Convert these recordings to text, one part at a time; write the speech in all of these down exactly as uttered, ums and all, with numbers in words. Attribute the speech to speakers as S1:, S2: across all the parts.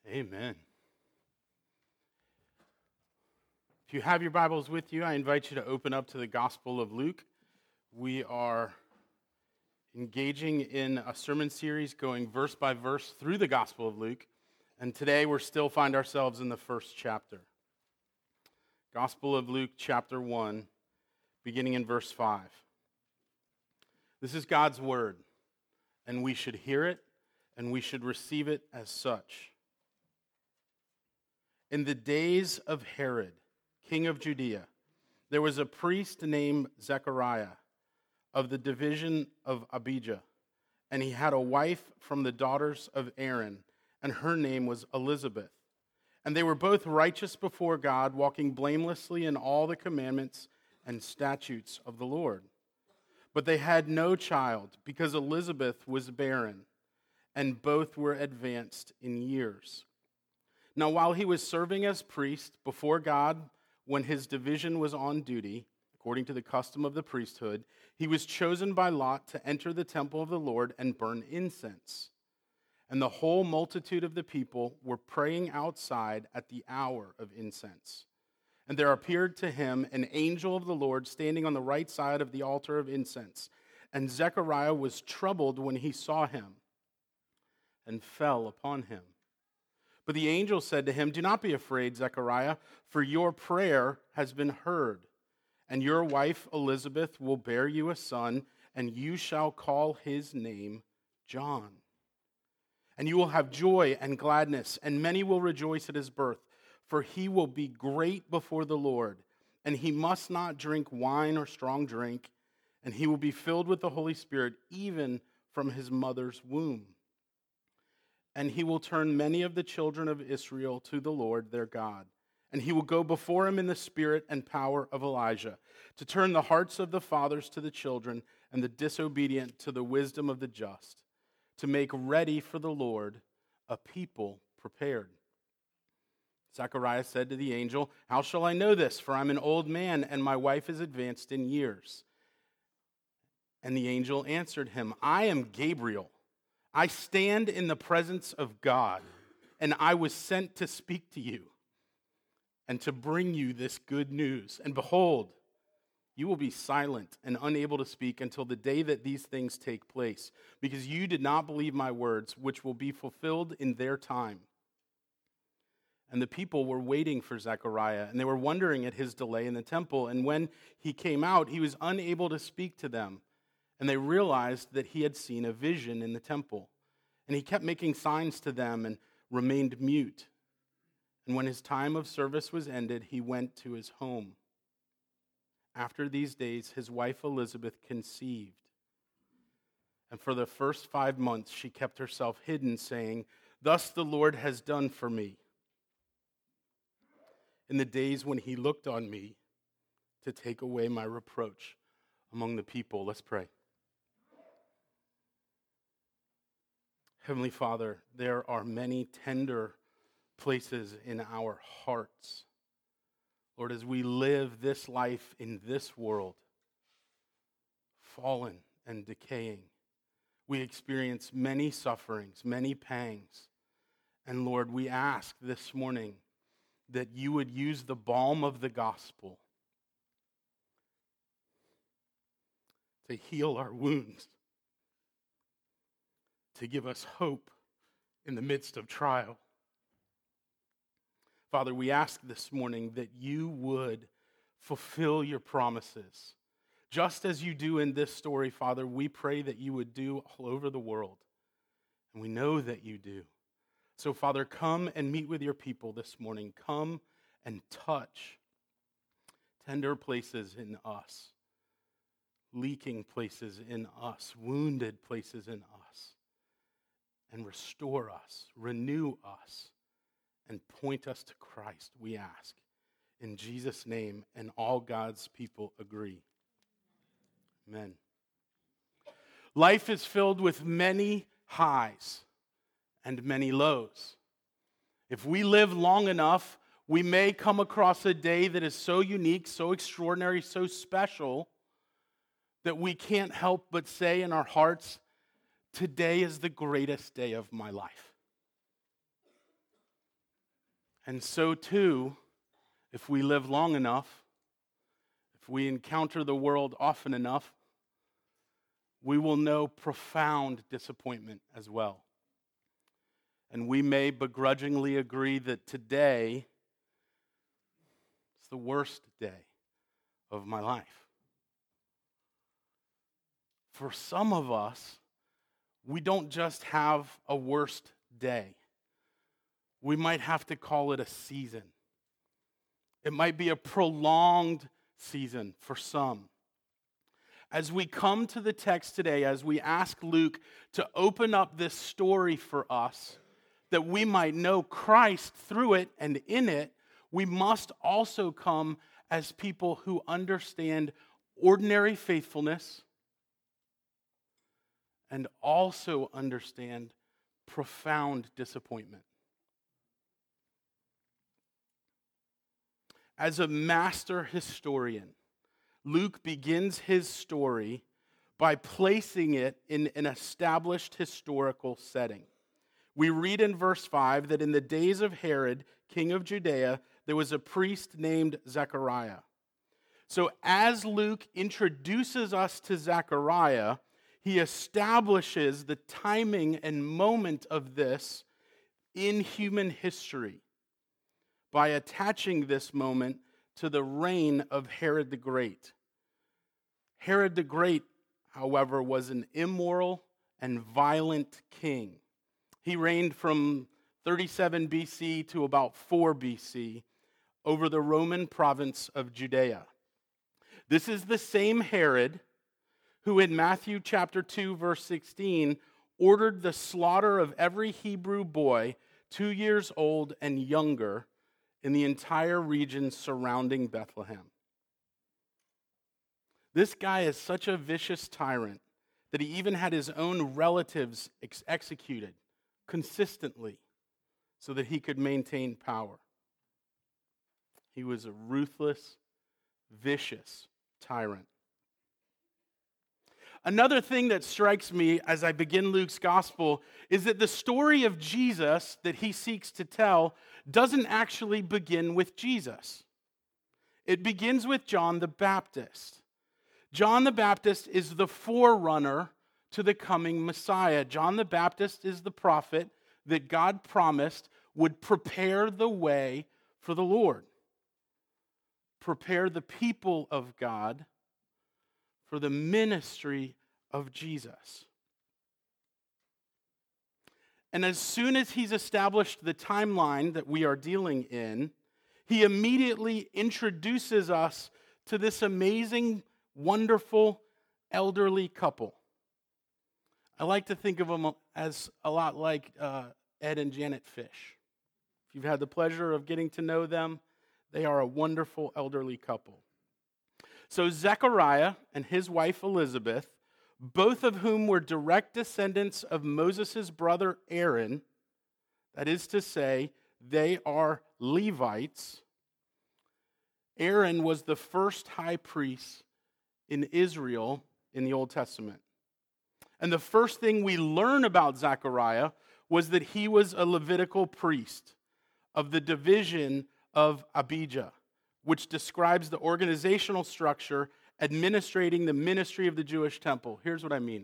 S1: Amen. If you have your Bibles with you, I invite you to open up to the Gospel of Luke. We are engaging in a sermon series going verse by verse through the Gospel of Luke, and today we still find ourselves in the first chapter. Gospel of Luke, chapter one, beginning in verse five. This is God's word, and we should hear it, and we should receive it as such. In the days of Herod, king of Judea, there was a priest named Zechariah of the division of Abijah, and he had a wife from the daughters of Aaron, and her name was Elizabeth. And they were both righteous before God, walking blamelessly in all the commandments and statutes of the Lord. But they had no child, because Elizabeth was barren, and both were advanced in years. Now, while he was serving as priest before God, when his division was on duty, according to the custom of the priesthood, he was chosen by lot to enter the temple of the Lord and burn incense. And the whole multitude of the people were praying outside at the hour of incense. And there appeared to him an angel of the Lord standing on the right side of the altar of incense. And Zechariah was troubled when he saw him and fell upon him. But the angel said to him, "Do not be afraid, Zechariah, for your prayer has been heard. And your wife Elizabeth will bear you a son, and you shall call his name John. And you will have joy and gladness, and many will rejoice at his birth, for he will be great before the Lord. And he must not drink wine or strong drink, and he will be filled with the Holy Spirit even from his mother's womb. And he will turn many of the children of Israel to the Lord their God. And he will go before him in the spirit and power of Elijah, to turn the hearts of the fathers to the children, and the disobedient to the wisdom of the just, to make ready for the Lord a people prepared." Zechariah said to the angel, "How shall I know this? For I'm an old man, and my wife is advanced in years." And the angel answered him, "I am Gabriel. I stand in the presence of God, and I was sent to speak to you and to bring you this good news. And behold, you will be silent and unable to speak until the day that these things take place, because you did not believe my words, which will be fulfilled in their time." And the people were waiting for Zechariah, and they were wondering at his delay in the temple. And when he came out, he was unable to speak to them. And they realized that he had seen a vision in the temple. And he kept making signs to them and remained mute. And when his time of service was ended, he went to his home. After these days, his wife Elizabeth conceived. And for the first five months, she kept herself hidden, saying, "Thus the Lord has done for me in the days when he looked on me to take away my reproach among the people." Let's pray. Heavenly Father, there are many tender places in our hearts. Lord, as we live this life in this world, fallen and decaying, we experience many sufferings, many pangs. And Lord, we ask this morning that you would use the balm of the gospel to heal our wounds, to give us hope in the midst of trial. Father, we ask this morning that you would fulfill your promises. Just as you do in this story, Father, we pray that you would do all over the world. And we know that you do. So, Father, come and meet with your people this morning. Come and touch tender places in us, leaking places in us, wounded places in us. And restore us, renew us, and point us to Christ, we ask. In Jesus' name, and all God's people agree. Amen. Life is filled with many highs and many lows. If we live long enough, we may come across a day that is so unique, so extraordinary, so special, that we can't help but say in our hearts, "Today is the greatest day of my life." And so too, if we live long enough, if we encounter the world often enough, we will know profound disappointment as well. And we may begrudgingly agree that today is the worst day of my life. For some of us, we don't just have a worst day. We might have to call it a season. It might be a prolonged season for some. As we come to the text today, as we ask Luke to open up this story for us, that we might know Christ through it and in it, we must also come as people who understand ordinary faithfulness and also understand profound disappointment. As a master historian, Luke begins his story by placing it in an established historical setting. We read in verse five that in the days of Herod, king of Judea, there was a priest named Zechariah. So as Luke introduces us to Zechariah, he establishes the timing and moment of this in human history by attaching this moment to the reign of Herod the Great. Herod the Great, however, was an immoral and violent king. He reigned from thirty-seven B C to about four B C over the Roman province of Judea. This is the same Herod who in Matthew chapter two, verse sixteen, ordered the slaughter of every Hebrew boy two years old and younger in the entire region surrounding Bethlehem. This guy is such a vicious tyrant that he even had his own relatives ex- executed consistently so that he could maintain power. He was a ruthless, vicious tyrant. Another thing that strikes me as I begin Luke's gospel is that the story of Jesus that he seeks to tell doesn't actually begin with Jesus. It begins with John the Baptist. John the Baptist is the forerunner to the coming Messiah. John the Baptist is the prophet that God promised would prepare the way for the Lord, prepare the people of God for the ministry of Jesus. And as soon as he's established the timeline that we are dealing in, he immediately introduces us to this amazing, wonderful, elderly couple. I like to think of them as a lot like uh, Ed and Janet Fish. If you've had the pleasure of getting to know them, they are a wonderful elderly couple. So Zechariah and his wife Elizabeth, both of whom were direct descendants of Moses' brother Aaron, that is to say, they are Levites. Aaron was the first high priest in Israel in the Old Testament. And the first thing we learn about Zechariah was that he was a Levitical priest of the division of Abijah, which describes the organizational structure administrating the ministry of the Jewish temple. Here's what I mean.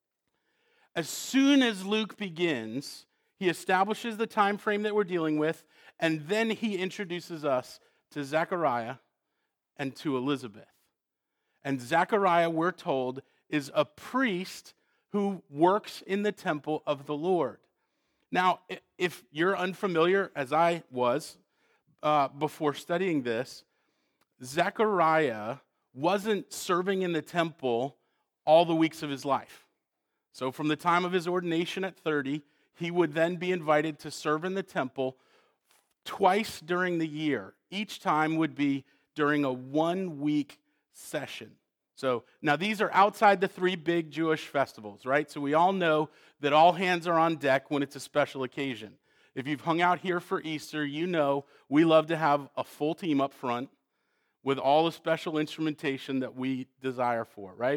S1: As soon as Luke begins, he establishes the time frame that we're dealing with, and then he introduces us to Zechariah and to Elizabeth. And Zechariah, we're told, is a priest who works in the temple of the Lord. Now, if you're unfamiliar, as I was uh, before studying this, Zechariah wasn't serving in the temple all the weeks of his life. So from the time of his ordination at thirty, he would then be invited to serve in the temple twice during the year. Each time would be during a one-week session. So now these are outside the three big Jewish festivals, right? So we all know that all hands are on deck when it's a special occasion. If you've hung out here for Easter, you know we love to have a full team up front with all the special instrumentation that we desire for, right?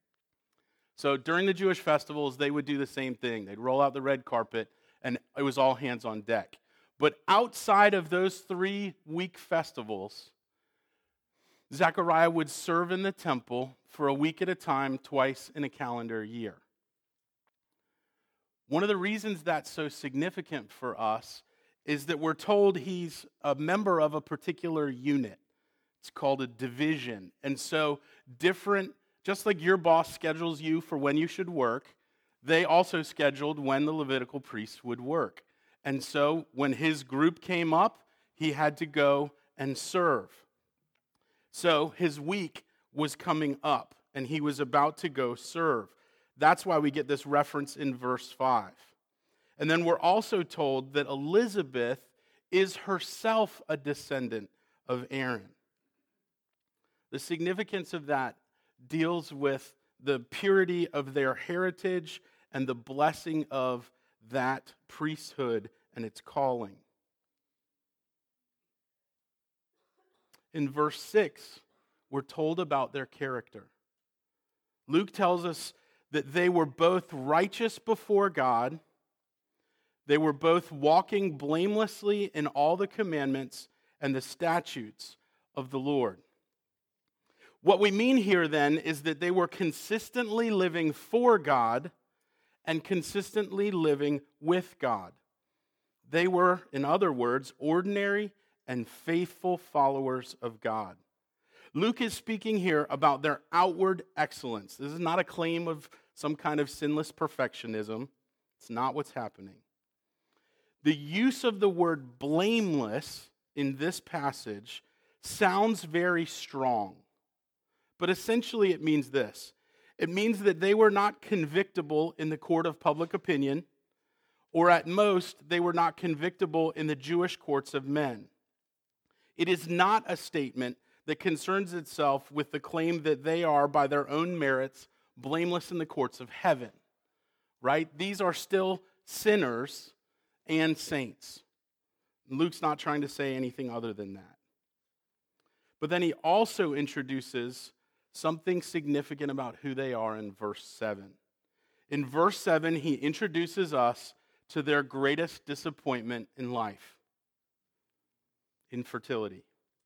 S1: So during the Jewish festivals, they would do the same thing. They'd roll out the red carpet, and it was all hands on deck. But outside of those three week festivals, Zechariah would serve in the temple for a week at a time, twice in a calendar year. One of the reasons that's so significant for us is that we're told he's a member of a particular unit. It's called a division. And so different, just like your boss schedules you for when you should work, they also scheduled when the Levitical priests would work. And so when his group came up, he had to go and serve. So his week was coming up, and he was about to go serve. That's why we get this reference in verse five. And then we're also told that Elizabeth is herself a descendant of Aaron. The significance of that deals with the purity of their heritage and the blessing of that priesthood and its calling. In verse six, we're told about their character. Luke tells us that they were both righteous before God. They were both walking blamelessly in all the commandments and the statutes of the Lord. What we mean here then is that they were consistently living for God and consistently living with God. They were, in other words, ordinary and faithful followers of God. Luke is speaking here about their outward excellence. This is not a claim of some kind of sinless perfectionism. It's not what's happening. The use of the word blameless in this passage sounds very strong, but essentially it means this. It means that they were not convictable in the court of public opinion, or at most, they were not convictable in the Jewish courts of men. It is not a statement that concerns itself with the claim that they are, by their own merits, blameless in the courts of heaven, right? These are still sinners and saints. Luke's not trying to say anything other than that. But then he also introduces something significant about who they are in verse seven. In verse seven, he introduces us to their greatest disappointment in life: infertility.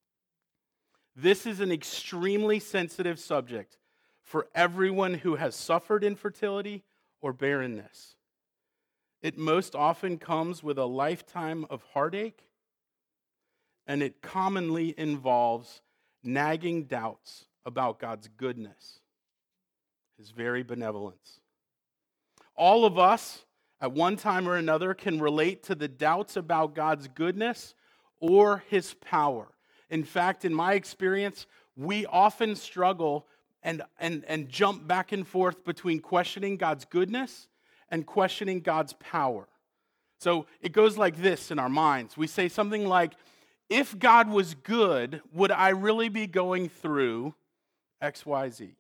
S1: This is an extremely sensitive subject for everyone who has suffered infertility or barrenness. It most often comes with a lifetime of heartache, and it commonly involves nagging doubts about God's goodness, His very benevolence. All of us, at one time or another, can relate to the doubts about God's goodness or His power. In fact, in my experience, we often struggle and, and, and jump back and forth between questioning God's goodness and questioning God's power. So it goes like this in our minds. We say something like, if God was good, would I really be going through X Y Z?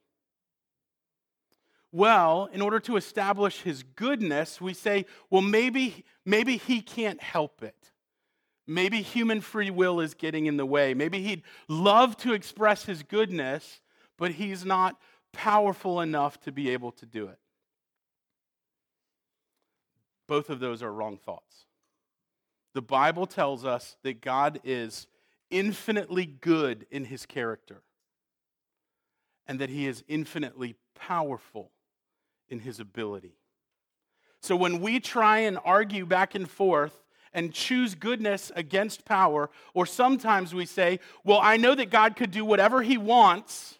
S1: Well, in order to establish His goodness, we say, well, maybe, maybe He can't help it. Maybe human free will is getting in the way. Maybe He'd love to express His goodness, but He's not powerful enough to be able to do it. Both of those are wrong thoughts. The Bible tells us that God is infinitely good in His character, and that He is infinitely powerful in His ability. So when we try and argue back and forth and choose goodness against power, or sometimes we say, well, I know that God could do whatever He wants,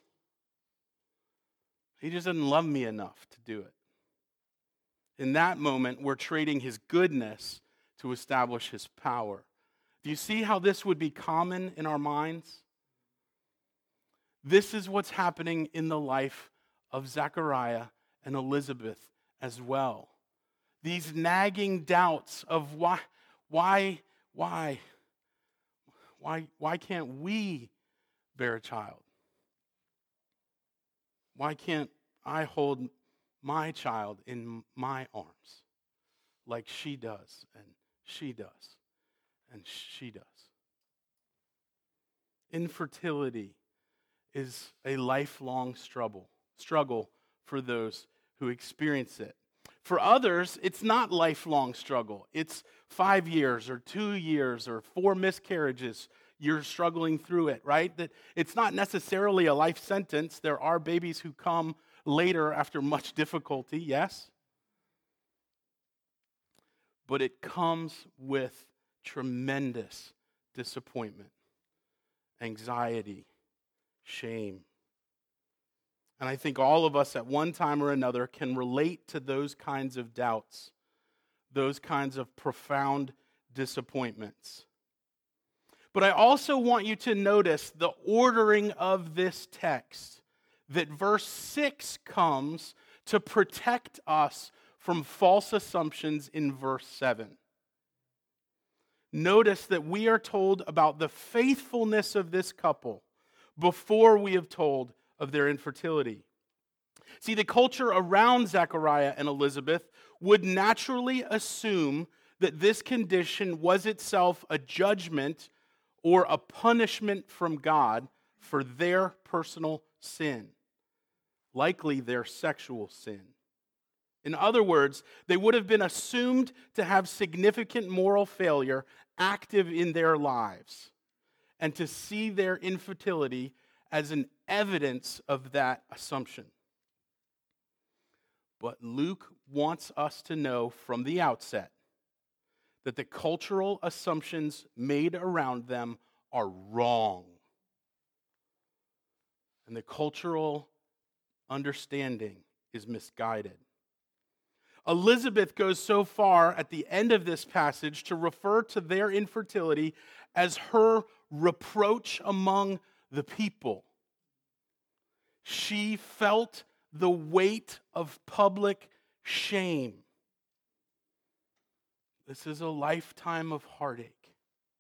S1: He just doesn't love me enough to do it. In that moment, we're trading His goodness to establish His power. Do you see how this would be common in our minds? This is what's happening in the life of Zechariah and Elizabeth as well. These nagging doubts of why, why, why, why, why can't we bear a child? Why can't I hold my child in my arms like she does, and she does, and she does? Infertility is a lifelong struggle, struggle for those who experience it. For others, it's not lifelong struggle. It's five years or two years or four miscarriages. You're struggling through it, right? That it's not necessarily a life sentence. There are babies who come later after much difficulty, yes? But it comes with tremendous disappointment, anxiety, shame. And I think all of us at one time or another can relate to those kinds of doubts, those kinds of profound disappointments. But I also want you to notice the ordering of this text, that verse six comes to protect us from false assumptions in verse seven. Notice that we are told about the faithfulness of this couple before we have told of their infertility. See, the culture around Zechariah and Elizabeth would naturally assume that this condition was itself a judgment or a punishment from God for their personal sin, likely their sexual sin. In other words, they would have been assumed to have significant moral failure active in their lives, and to see their infertility as an evidence of that assumption. But Luke wants us to know from the outset that the cultural assumptions made around them are wrong. And the cultural understanding is misguided. Elizabeth goes so far at the end of this passage to refer to their infertility as her reproach among the people. She felt the weight of public shame. This is a lifetime of heartache.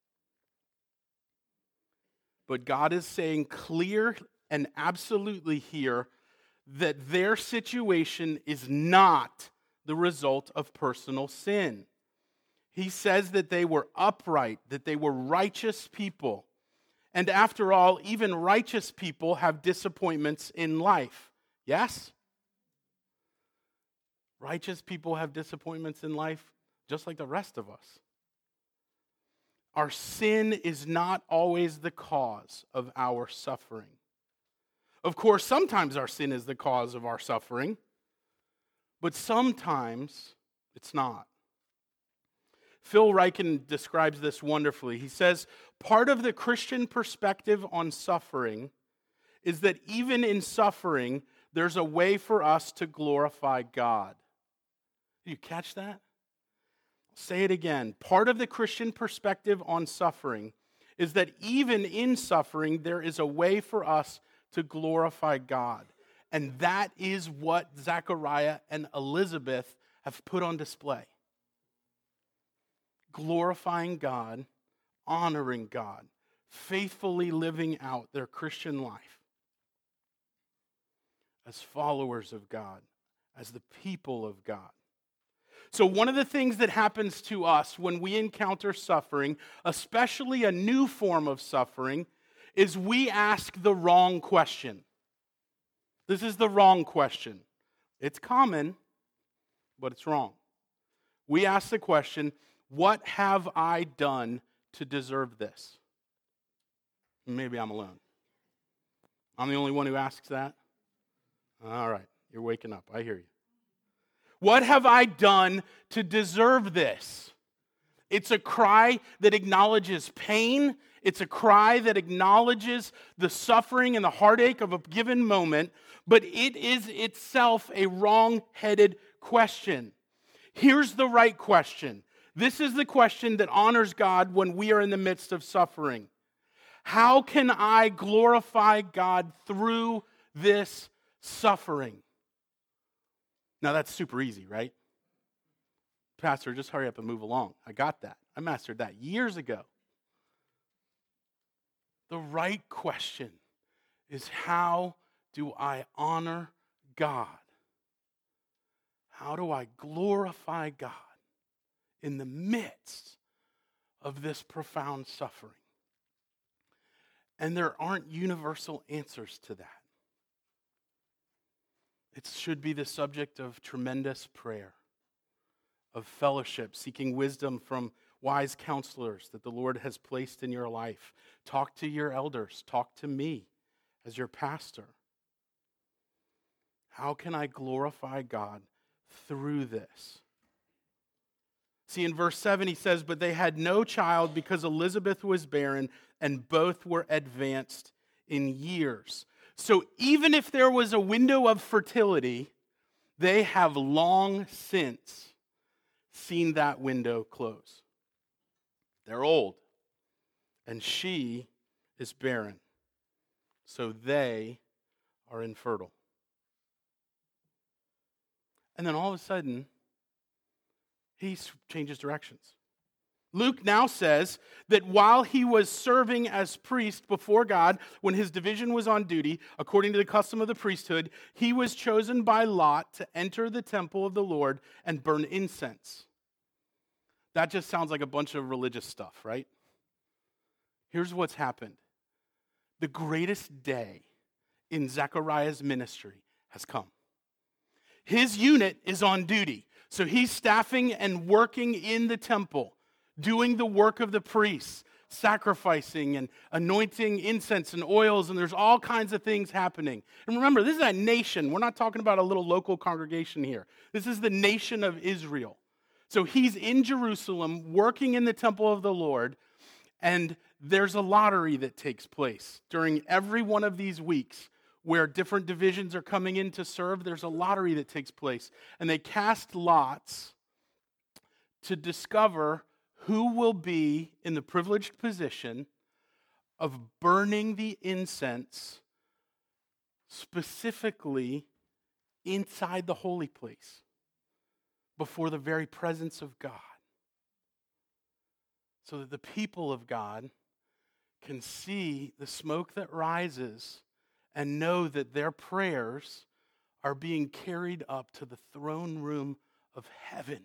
S1: But God is saying clear and absolutely here that their situation is not the result of personal sin. He says that they were upright, that they were righteous people. And after all, even righteous people have disappointments in life. Yes? Righteous people have disappointments in life just like the rest of us. Our sin is not always the cause of our suffering. Of course, sometimes our sin is the cause of our suffering, but sometimes it's not. Phil Ryken describes this wonderfully. He says, part of the Christian perspective on suffering is that even in suffering, there's a way for us to glorify God. Did you catch that? I'll say it again. Part of the Christian perspective on suffering is that even in suffering, there is a way for us to glorify God. And that is what Zechariah and Elizabeth have put on display. Glorifying God, honoring God, faithfully living out their Christian life as followers of God, as the people of God. So one of the things that happens to us when we encounter suffering, especially a new form of suffering, is we ask the wrong question. This is the wrong question. It's common, but it's wrong. We ask the question, what have I done to deserve this? Maybe I'm alone. I'm the only one who asks that? All right, you're waking up. I hear you. What have I done to deserve this? It's a cry that acknowledges pain. It's a cry that acknowledges the suffering and the heartache of a given moment, but it is itself a wrong-headed question. Here's the right question. This is the question that honors God when we are in the midst of suffering. How can I glorify God through this suffering? Now that's super easy, right? Pastor, just hurry up and move along. I got that. I mastered that years ago. The right question is, how do I honor God? How do I glorify God in the midst of this profound suffering? And there aren't universal answers to that. It should be the subject of tremendous prayer. of fellowship, seeking wisdom from wise counselors that the Lord has placed in your life. Talk to your elders. Talk to me as your pastor. How can I glorify God through this? See, in verse seven, he says, but they had no child because Elizabeth was barren, and both were advanced in years. So even if there was a window of fertility, they have long since seen that window close. They're old, and she is barren. So they are infertile. And then all of a sudden, he changes directions. Luke now says that while he was serving as priest before God, when his division was on duty, according to the custom of the priesthood, he was chosen by lot to enter the temple of the Lord and burn incense. That just sounds like a bunch of religious stuff, right? Here's what's happened. The greatest day in Zechariah's ministry has come. His unit is on duty. So he's staffing and working in the temple, doing the work of the priests, sacrificing and anointing incense and oils, and there's all kinds of things happening. And remember, this is a nation. We're not talking about a little local congregation here. This is the nation of Israel. So he's in Jerusalem, working in the temple of the Lord, and there's a lottery that takes place during every one of these weeks where different divisions are coming in to serve. There's a lottery that takes place, and they cast lots to discover who will be in the privileged position of burning the incense specifically inside the holy place before the very presence of God, so that the people of God can see the smoke that rises and know that their prayers are being carried up to the throne room of heaven.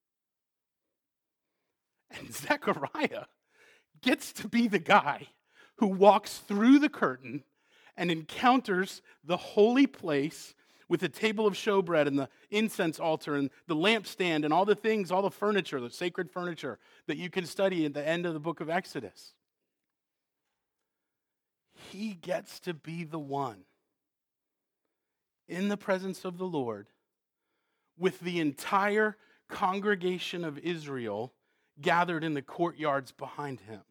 S1: And Zechariah gets to be the guy who walks through the curtain and encounters the holy place with the table of showbread and the incense altar and the lampstand and all the things, all the furniture, the sacred furniture that you can study at the end of the book of Exodus. He gets to be the one in the presence of the Lord with the entire congregation of Israel gathered in the courtyards behind him.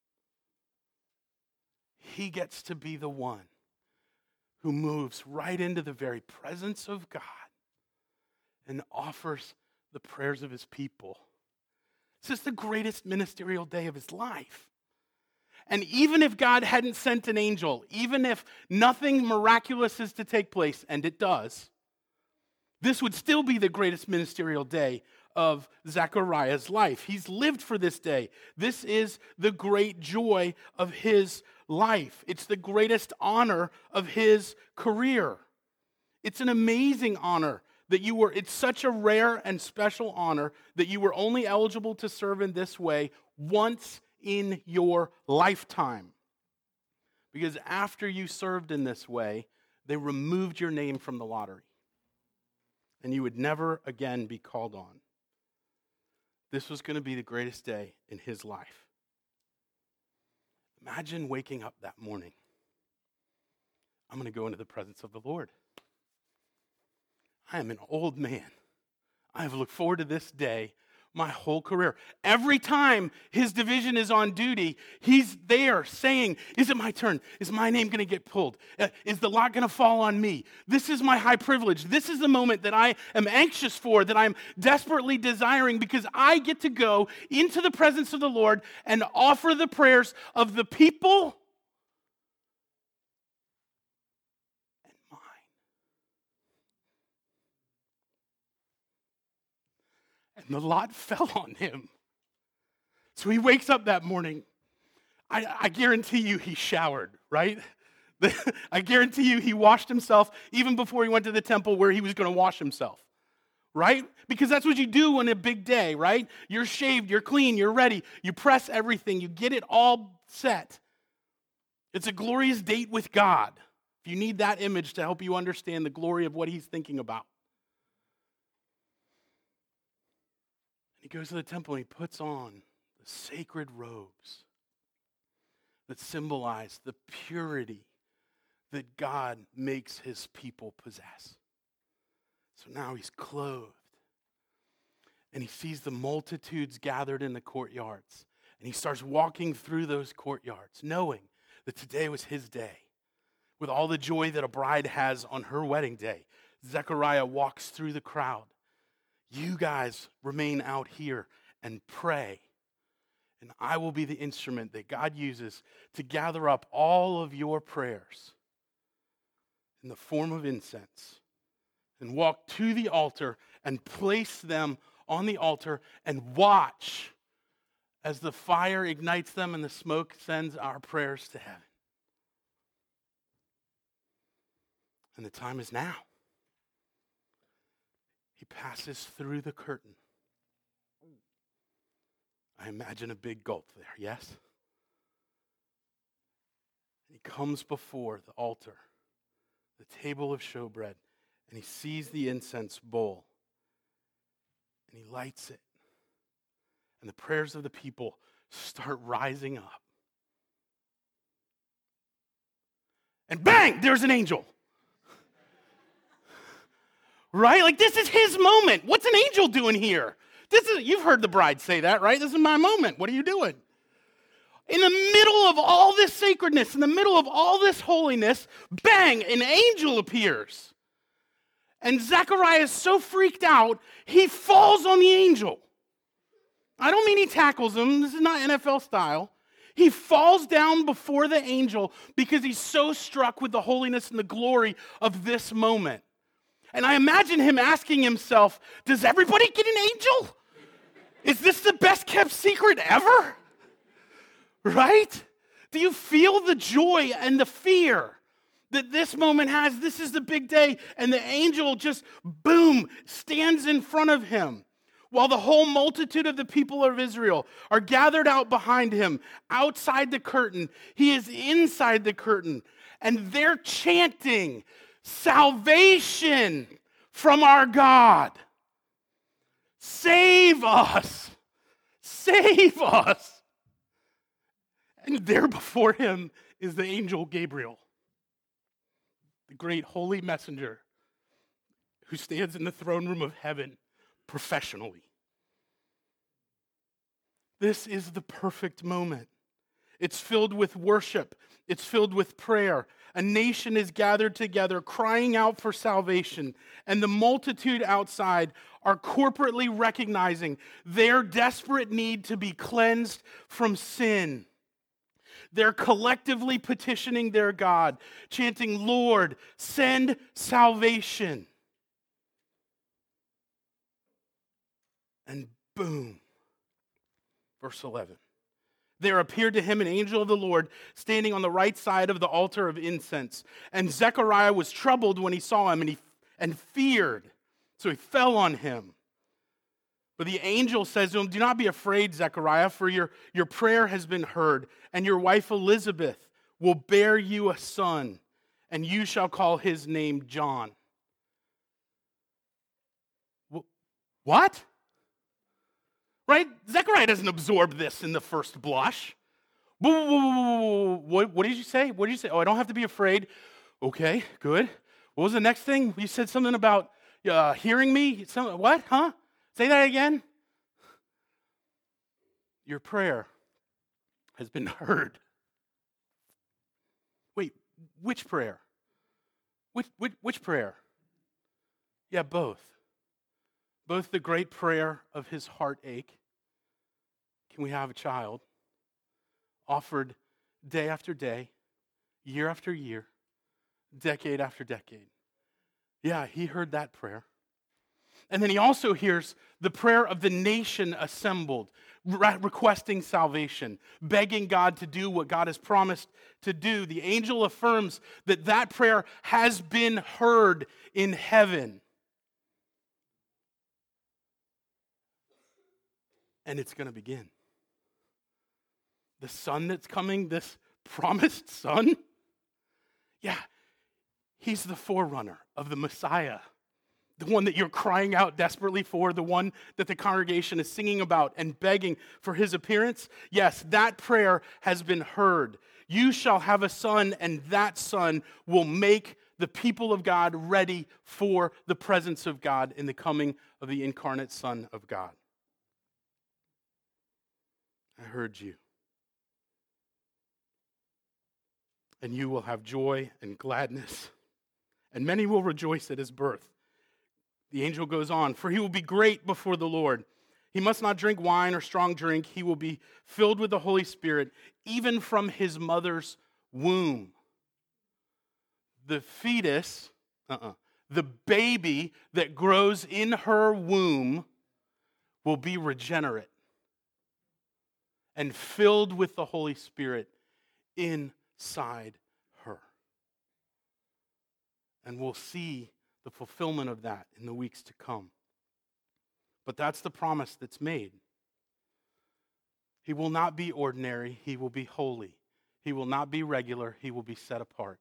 S1: He gets to be the one who moves right into the very presence of God and offers the prayers of his people. This is the greatest ministerial day of his life. And even if God hadn't sent an angel, even if nothing miraculous is to take place, and it does, this would still be the greatest ministerial day of Zechariah's life. He's lived for this day. This is the great joy of his life. It's the greatest honor of his career. It's an amazing honor that you were, it's such a rare and special honor that you were only eligible to serve in this way once in your lifetime. Because after you served in this way, they removed your name from the lottery. And you would never again be called on. This was going to be the greatest day in his life. Imagine waking up that morning. I'm going to go into the presence of the Lord. I am an old man. I have looked forward to this day my whole career. Every time his division is on duty, he's there saying, is it my turn? Is my name going to get pulled? Uh, is the lot going to fall on me? This is my high privilege. This is the moment that I am anxious for, that I'm desperately desiring, because I get to go into the presence of the Lord and offer the prayers of the people and mine. And the lot fell on him. So he wakes up that morning. I, I guarantee you he showered, right? I guarantee you he washed himself even before he went to the temple where he was going to wash himself, right? Because that's what you do on a big day, right? You're shaved, you're clean, you're ready. You press everything, you get it all set. It's a glorious date with God. If you need that image to help you understand the glory of what he's thinking about. He goes to the temple and he puts on the sacred robes that symbolize the purity that God makes his people possess. So now he's clothed. And he sees the multitudes gathered in the courtyards. And he starts walking through those courtyards, knowing that today was his day. With all the joy that a bride has on her wedding day, Zechariah walks through the crowd. You guys remain out here and pray. And I will be the instrument that God uses to gather up all of your prayers in the form of incense and walk to the altar and place them on the altar and watch as the fire ignites them and the smoke sends our prayers to heaven. And the time is now. He passes through the curtain. I imagine a big gulp there, yes? He comes before the altar, the table of showbread, and he sees the incense bowl, and he lights it. And the prayers of the people start rising up. And bang, there's an angel. Right? Like, this is his moment. What's an angel doing here? This is, you've heard the bride say that, right? This is my moment. What are you doing? In the middle of all this sacredness, in the middle of all this holiness, bang, an angel appears. And Zechariah is so freaked out, he falls on the angel. I don't mean he tackles him. This is not N F L style. He falls down before the angel because he's so struck with the holiness and the glory of this moment. And I imagine him asking himself, does everybody get an angel? Is this the best kept secret ever? Right? Do you feel the joy and the fear that this moment has? This is the big day, and the angel just, boom, stands in front of him. While the whole multitude of the people of Israel are gathered out behind him, outside the curtain, he is inside the curtain, and they're chanting, salvation from our God. Save us. Save us. And there before him is the angel Gabriel, the great holy messenger who stands in the throne room of heaven professionally. This is the perfect moment. It's filled with worship. It's filled with prayer. A nation is gathered together, crying out for salvation, and the multitude outside are corporately recognizing their desperate need to be cleansed from sin. They're collectively petitioning their God, chanting, Lord, send salvation. And boom, verse eleven. There appeared to him an angel of the Lord standing on the right side of the altar of incense. And Zechariah was troubled when he saw him, and he and feared. So he fell on him. But the angel says to him, do not be afraid, Zechariah, for your, your prayer has been heard, and your wife Elizabeth will bear you a son, and you shall call his name John. What? Right? Zechariah doesn't absorb this in the first blush. What, what did you say? What did you say? Oh, I don't have to be afraid. Okay, good. What was the next thing? You said something about uh, hearing me? Some, what? Huh? Say that again. Your prayer has been heard. Wait, which prayer? Which, which, which prayer? Yeah, both. Both the great prayer of his heartache, can we have a child, offered day after day, year after year, decade after decade. Yeah, he heard that prayer. And then he also hears the prayer of the nation assembled, re- requesting salvation, begging God to do what God has promised to do. The angel affirms that that prayer has been heard in heaven. And it's going to begin. The son that's coming, this promised son, yeah, he's the forerunner of the Messiah the one that you're crying out desperately for, the one that the congregation is singing about and begging for his appearance, yes, that prayer has been heard. You shall have a son, and that son will make the people of God ready for the presence of God in the coming of the incarnate Son of God. I heard you. And you will have joy and gladness, and many will rejoice at his birth. The angel goes on, for he will be great before the Lord. He must not drink wine or strong drink. He will be filled with the Holy Spirit, even from his mother's womb. The fetus, uh-uh, the baby that grows in her womb will be regenerate and filled with the Holy Spirit inside her. And we'll see the fulfillment of that in the weeks to come. But that's the promise that's made. He will not be ordinary, he will be holy. He will not be regular, he will be set apart.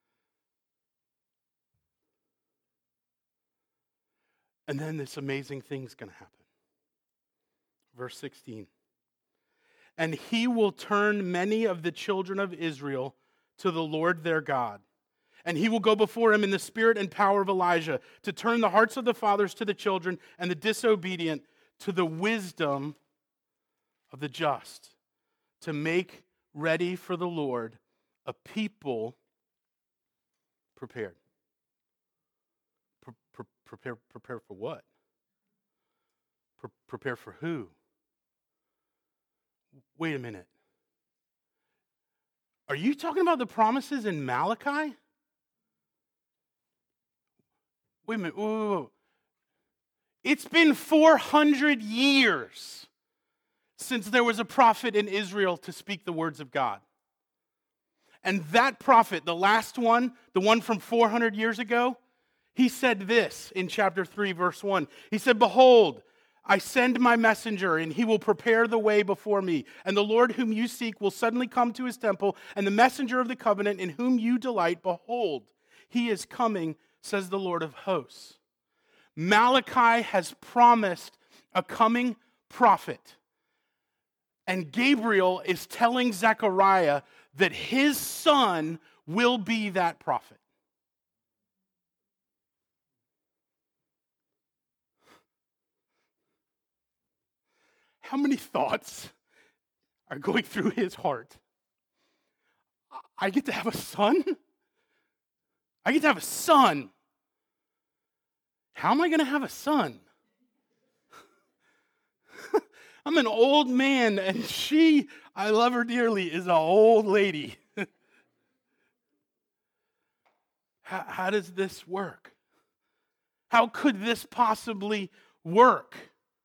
S1: And then this amazing thing's going to happen. Verse sixteen. And he will turn many of the children of Israel to the Lord their God. And he will go before him in the spirit and power of Elijah to turn the hearts of the fathers to the children and the disobedient to the wisdom of the just, to make ready for the Lord a people prepared. Pre- pre- prepare, prepare for what? Pre- prepare for who? Wait a minute. Are you talking about the promises in Malachi? Wait a minute. Whoa, whoa, whoa. It's been four hundred years since there was a prophet in Israel to speak the words of God. And that prophet, the last one, the one from four hundred years ago, he said this in chapter three, verse one. He said, "Behold, I send my messenger, and he will prepare the way before me. And the Lord whom you seek will suddenly come to his temple, and the messenger of the covenant in whom you delight, behold, he is coming, says the Lord of hosts." Malachi has promised a coming prophet. And Gabriel is telling Zechariah that his son will be that prophet. How many thoughts are going through his heart? I get to have a son? I get to have a son. How am I going to have a son? I'm an old man, and she, I love her dearly, is an old lady. how, how does this work? How could this possibly work?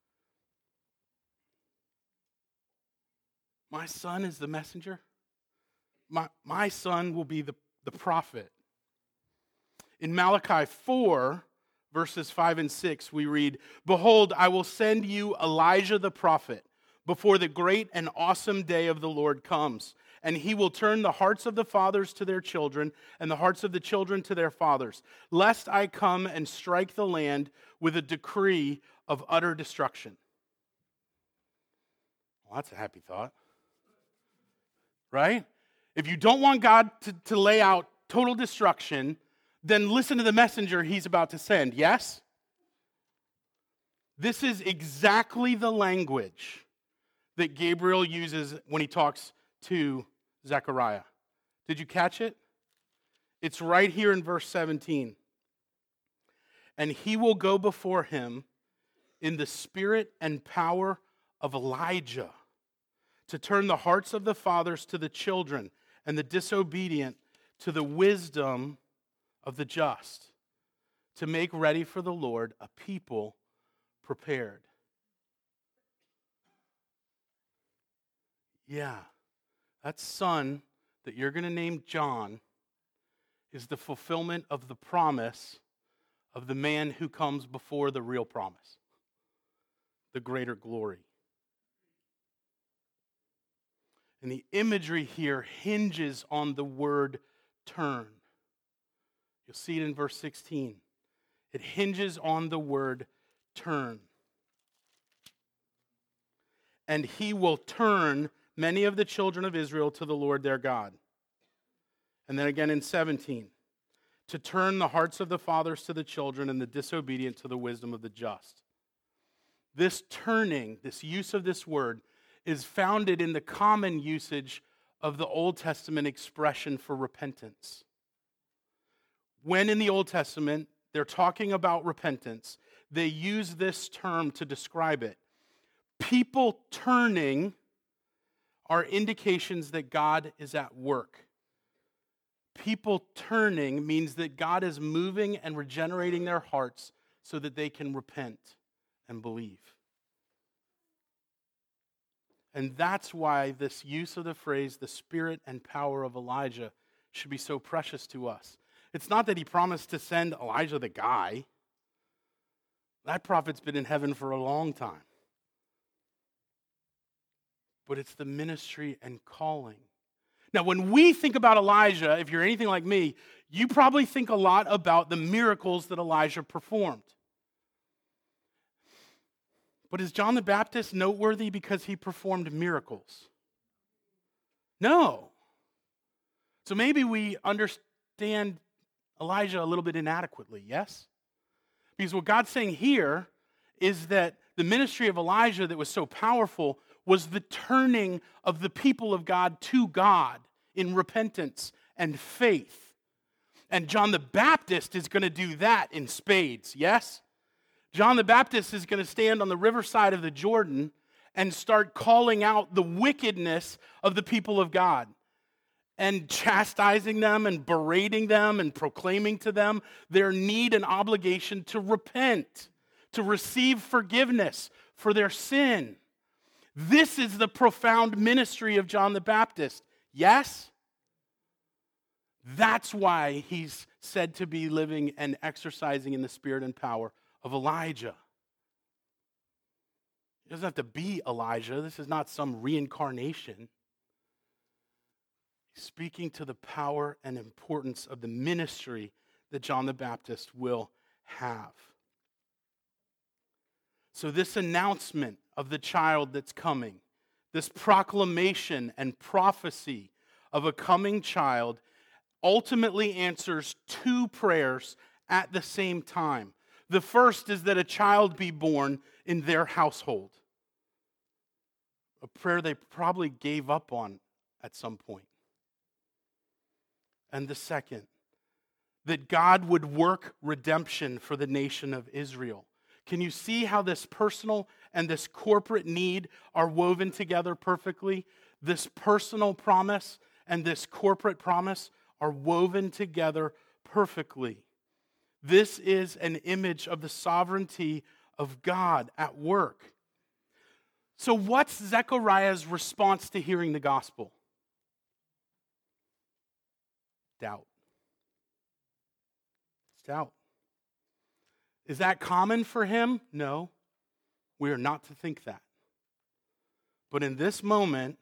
S1: My son is the messenger. My, my son will be the, the prophet. In Malachi four, verses five and six, we read, "Behold, I will send you Elijah the prophet before the great and awesome day of the Lord comes. And he will turn the hearts of the fathers to their children and the hearts of the children to their fathers, lest I come and strike the land with a decree of utter destruction." Well, that's a happy thought. Right? If you don't want God to, to lay out total destruction, then listen to the messenger he's about to send, yes? This is exactly the language that Gabriel uses when he talks to Zechariah. Did you catch it? It's right here in verse seventeen. "And he will go before him in the spirit and power of Elijah, to turn the hearts of the fathers to the children and the disobedient to the wisdom of the just, to make ready for the Lord a people prepared." Yeah, that son that you're going to name John is the fulfillment of the promise of the man who comes before the real promise, the greater glory. And the imagery here hinges on the word turn. You'll see it in verse sixteen. It hinges on the word turn. And he will turn many of the children of Israel to the Lord their God. And then again in seventeen, to turn the hearts of the fathers to the children and the disobedient to the wisdom of the just. This turning, this use of this word, is founded in the common usage of the Old Testament expression for repentance. When in the Old Testament they're talking about repentance, they use this term to describe it. People turning are indications that God is at work. People turning means that God is moving and regenerating their hearts so that they can repent and believe. And that's why this use of the phrase, the spirit and power of Elijah, should be so precious to us. It's not that he promised to send Elijah the guy. That prophet's been in heaven for a long time. But it's the ministry and calling. Now, when we think about Elijah, if you're anything like me, you probably think a lot about the miracles that Elijah performed. But is John the Baptist noteworthy because he performed miracles? No. So maybe we understand Elijah a little bit inadequately, yes? Because what God's saying here is that the ministry of Elijah that was so powerful was the turning of the people of God to God in repentance and faith. And John the Baptist is going to do that in spades, yes? John the Baptist is going to stand on the riverside of the Jordan and start calling out the wickedness of the people of God and chastising them and berating them and proclaiming to them their need and obligation to repent, to receive forgiveness for their sin. This is the profound ministry of John the Baptist. Yes? That's why he's said to be living and exercising in the spirit and power of Elijah. He doesn't have to be Elijah. This is not some reincarnation. He's speaking to the power and importance of the ministry that John the Baptist will have. So this announcement of the child that's coming, this proclamation and prophecy of a coming child, ultimately answers two prayers at the same time. The first is that a child be born in their household. A prayer they probably gave up on at some point. And the second, that God would work redemption for the nation of Israel. Can you see how this personal and this corporate need are woven together perfectly? This personal promise and this corporate promise are woven together perfectly. This is an image of the sovereignty of God at work. So what's Zechariah's response to hearing the gospel? Doubt. It's doubt. Is that common for him? No. We are not to think that. But in this moment,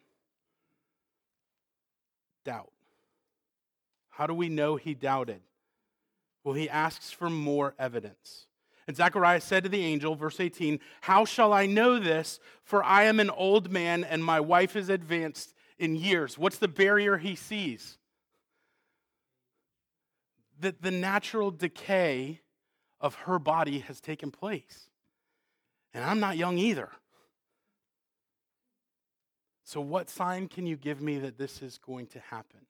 S1: doubt. How do we know he doubted? Well, he asks for more evidence. And Zechariah said to the angel, verse eighteen, "How shall I know this? For I am an old man and my wife is advanced in years." What's the barrier he sees? That the natural decay of her body has taken place. And I'm not young either. So what sign can you give me that this is going to happen?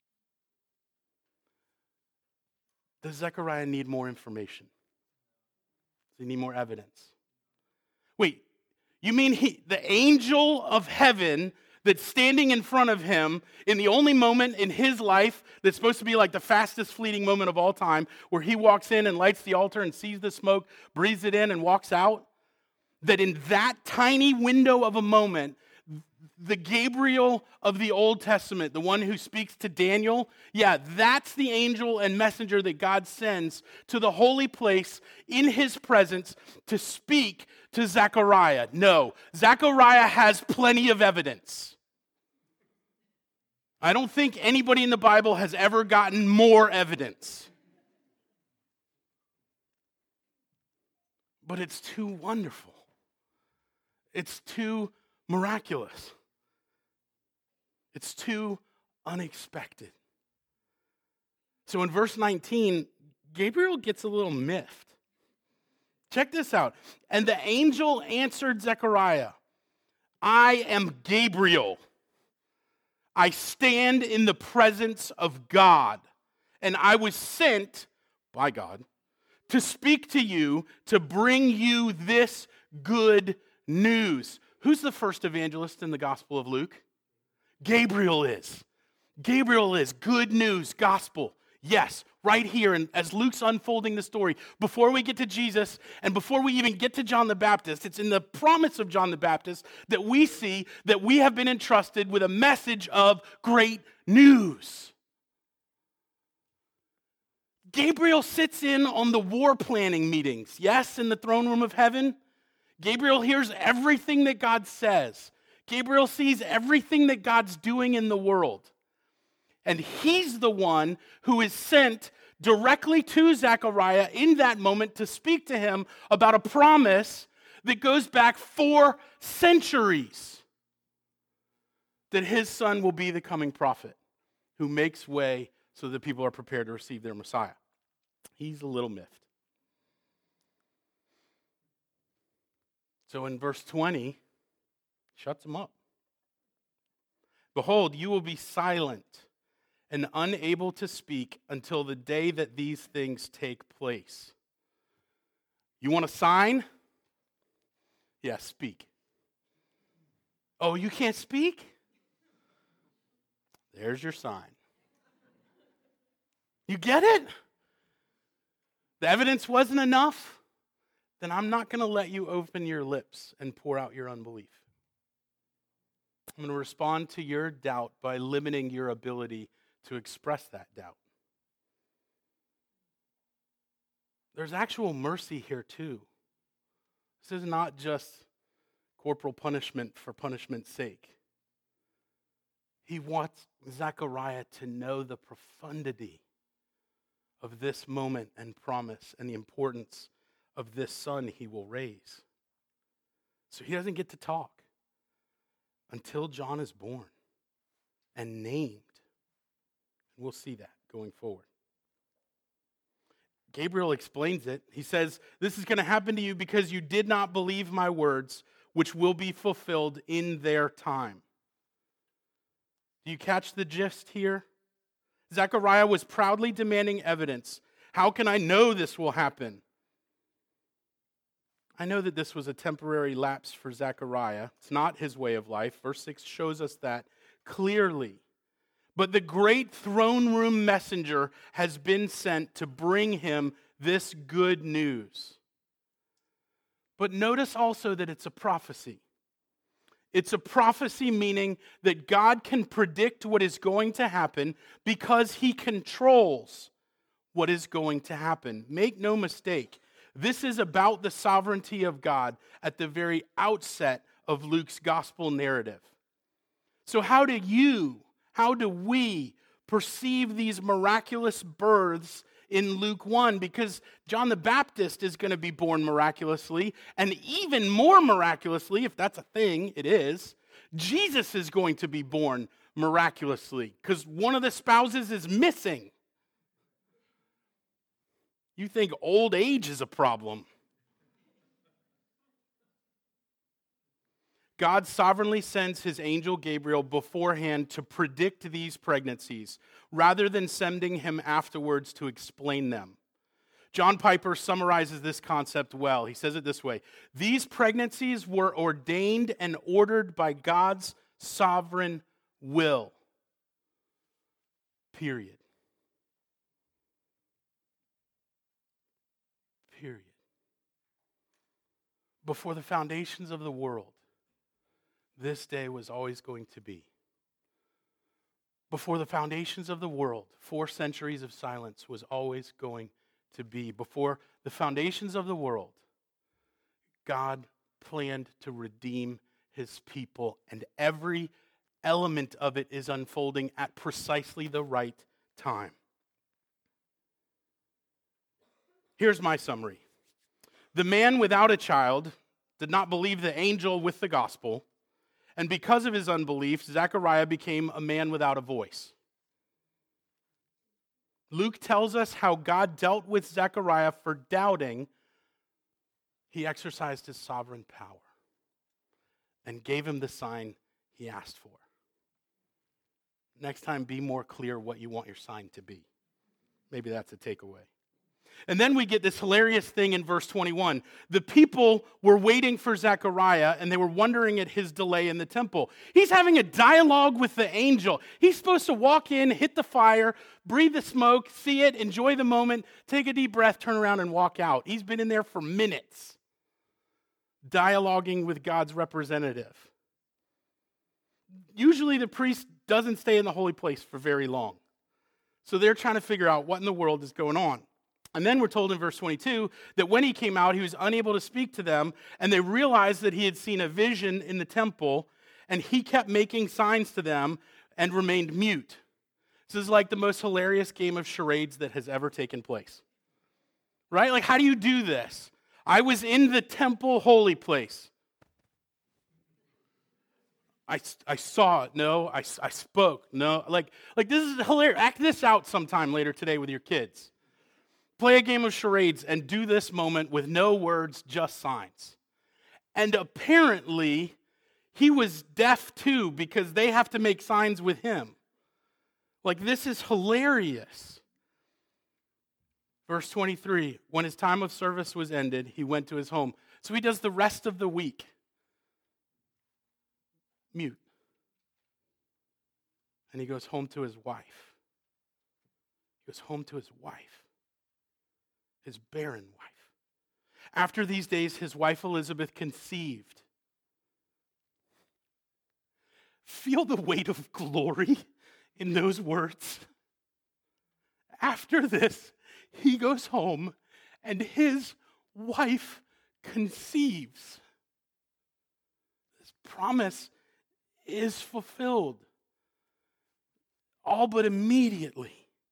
S1: Does Zechariah need more information? Does he need more evidence? Wait, you mean he, the angel of heaven that's standing in front of him in the only moment in his life that's supposed to be like the fastest fleeting moment of all time, where he walks in and lights the altar and sees the smoke, breathes it in and walks out, that in that tiny window of a moment, the Gabriel of the Old Testament, the one who speaks to Daniel, yeah, that's the angel and messenger that God sends to the holy place in his presence to speak to Zechariah. No, Zechariah has plenty of evidence. I don't think anybody in the Bible has ever gotten more evidence. but it's too wonderful. It's too miraculous. It's too unexpected. So in verse nineteen, Gabriel gets a little miffed. Check this out. And the angel answered Zechariah, I am Gabriel. I stand in the presence of God, and I was sent by God to speak to you, to bring you this good news. Who's the first evangelist in the Gospel of Luke? Gabriel is. Gabriel is good news, gospel. Yes, right here, and as Luke's unfolding the story, before we get to Jesus and before we even get to John the Baptist, it's in the promise of John the Baptist that we see that we have been entrusted with a message of great news. Gabriel sits in on the war planning meetings, yes, in the throne room of heaven. Gabriel hears everything that God says. Gabriel sees everything that God's doing in the world. And he's the one who is sent directly to Zechariah in that moment to speak to him about a promise that goes back four centuries. That his son will be the coming prophet who makes way so that people are prepared to receive their Messiah. He's a little miffed. So in verse twenty, shuts him up. Behold, you will be silent and unable to speak until the day that these things take place. You want a sign? Yeah, speak. Oh, you can't speak? There's your sign. You get it? The evidence wasn't enough? Then I'm not going to let you open your lips and pour out your unbelief. I'm going to respond to your doubt by limiting your ability to express that doubt. There's actual mercy here too. This is not just corporal punishment for punishment's sake. He wants Zechariah to know the profundity of this moment and promise and the importance of this son he will raise. So he doesn't get to talk until John is born and named. We'll see that going forward. Gabriel explains it. He says, this is going to happen to you because you did not believe my words, which will be fulfilled in their time. Do you catch the gist here? Zechariah was proudly demanding evidence. How can I know this will happen? I know that this was a temporary lapse for Zechariah. It's not his way of life. Verse six shows us that clearly. But the great throne room messenger has been sent to bring him this good news. But notice also that it's a prophecy. It's a prophecy meaning that God can predict what is going to happen because he controls what is going to happen. Make no mistake, this is about the sovereignty of God at the very outset of Luke's gospel narrative. So how do you, how do we perceive these miraculous births in Luke one? Because John the Baptist is going to be born miraculously, and even more miraculously, if that's a thing, it is, Jesus is going to be born miraculously because one of the spouses is missing. You think old age is a problem. God sovereignly sends his angel Gabriel beforehand to predict these pregnancies, rather than sending him afterwards to explain them. John Piper summarizes this concept well. He says it this way: these pregnancies were ordained and ordered by God's sovereign will. Period. Period. Before the foundations of the world, this day was always going to be. Before the foundations of the world, four centuries of silence was always going to be. Before the foundations of the world, God planned to redeem his people, and every element of it is unfolding at precisely the right time. Here's my summary. The man without a child did not believe the angel with the gospel, and because of his unbelief, Zechariah became a man without a voice. Luke tells us how God dealt with Zechariah for doubting. He exercised his sovereign power and gave him the sign he asked for. Next time, be more clear what you want your sign to be. Maybe that's a takeaway. And then we get this hilarious thing in verse twenty-one. The people were waiting for Zechariah, and they were wondering at his delay in the temple. He's having a dialogue with the angel. He's supposed to walk in, hit the fire, breathe the smoke, see it, enjoy the moment, take a deep breath, turn around, and walk out. He's been in there for minutes, dialoguing with God's representative. Usually the priest doesn't stay in the holy place for very long. So they're trying to figure out what in the world is going on. And then we're told in verse twenty-two that when he came out, he was unable to speak to them, and they realized that he had seen a vision in the temple, and he kept making signs to them and remained mute. This is like the most hilarious game of charades that has ever taken place. Right? Like, how do you do this? I was in the temple holy place. I, I saw it. No. I, I spoke. No. Like, like, this is hilarious. Act this out sometime later today with your kids. Play a game of charades and do this moment with no words, just signs. And apparently, he was deaf too because they have to make signs with him. Like, this is hilarious. Verse twenty-three, when his time of service was ended, he went to his home. So he does the rest of the week mute. And he goes home to his wife. He goes home to his wife. His barren wife. After these days, his wife Elizabeth conceived. Feel the weight of glory in those words. After this, he goes home and his wife conceives. This promise is fulfilled. All but immediately.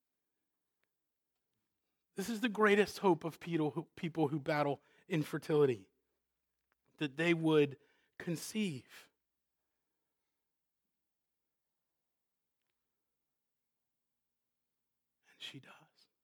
S1: This is the greatest hope of people who battle infertility, that they would conceive. And she does.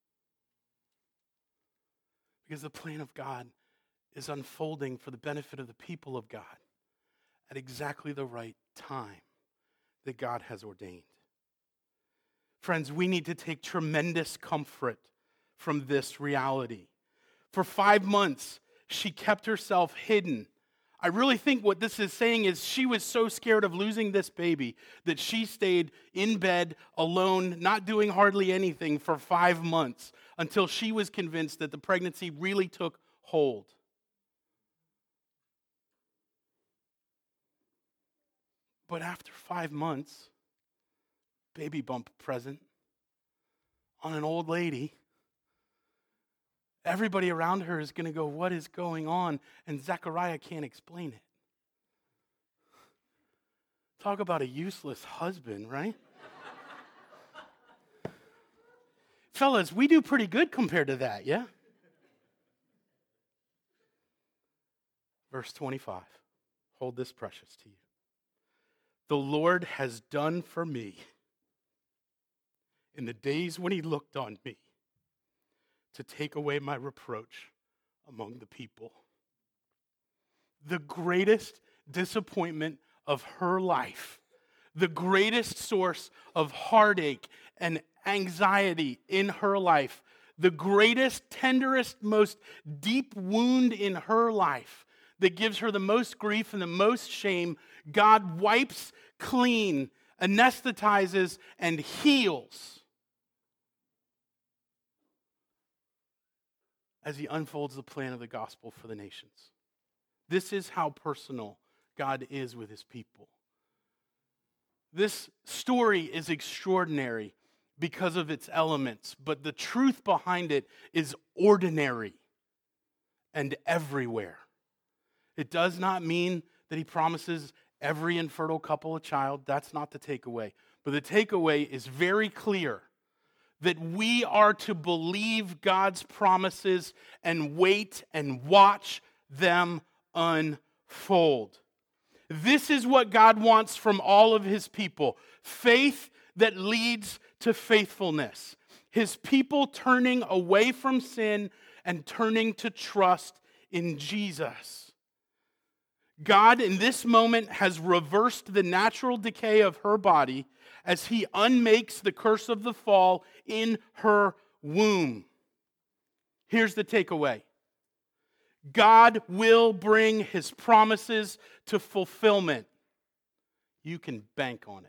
S1: Because the plan of God is unfolding for the benefit of the people of God at exactly the right time that God has ordained. Friends, we need to take tremendous comfort from this reality. For five months, she kept herself hidden. I really think what this is saying is she was so scared of losing this baby that she stayed in bed alone, not doing hardly anything for five months until she was convinced that the pregnancy really took hold. But after five months, baby bump present on an old lady. Everybody around her is going to go, what is going on? And Zechariah can't explain it. Talk about a useless husband, right? Fellas, we do pretty good compared to that, yeah? Verse twenty-five. Hold this precious to you. The Lord has done for me in the days when he looked on me to take away my reproach among the people. The greatest disappointment of her life, the greatest source of heartache and anxiety in her life, the greatest, tenderest, most deep wound in her life that gives her the most grief and the most shame, God wipes clean, anesthetizes, and heals as he unfolds the plan of the gospel for the nations. This is how personal God is with his people. This story is extraordinary because of its elements, but the truth behind it is ordinary and everywhere. It does not mean that he promises every infertile couple a child. That's not the takeaway. But the takeaway is very clear. that we are to believe God's promises and wait and watch them unfold. This is what God wants from all of his people. Faith that leads to faithfulness. His people turning away from sin and turning to trust in Jesus. God, in this moment, has reversed the natural decay of her body as he unmakes the curse of the fall in her womb. Here's the takeaway. God will bring his promises to fulfillment. You can bank on it.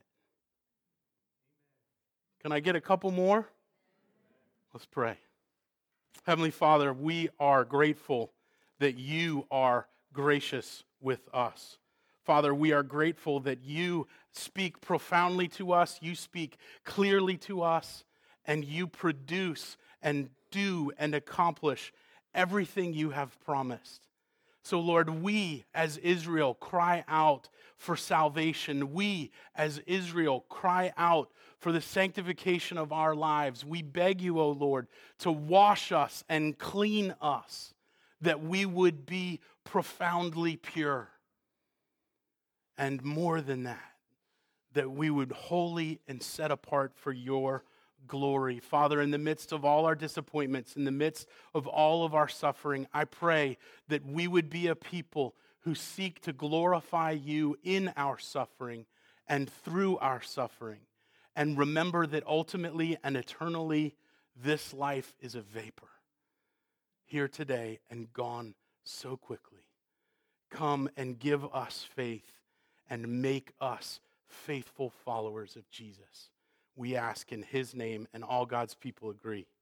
S1: Can I get a couple more? Let's pray. Heavenly Father, we are grateful that you are gracious with us. Father, we are grateful that you speak profoundly to us, you speak clearly to us, and you produce and do and accomplish everything you have promised. So, Lord, we as Israel cry out for salvation. We as Israel cry out for the sanctification of our lives. We beg you, O Lord, to wash us and clean us, that we would be profoundly pure. And more than that, that we would wholly and set apart for your glory. Father, in the midst of all our disappointments, in the midst of all of our suffering, I pray that we would be a people who seek to glorify you in our suffering and through our suffering. And remember that ultimately and eternally, this life is a vapor, here today and gone so quickly. Come and give us faith and make us faithful followers of Jesus. We ask in his name, and all God's people agree.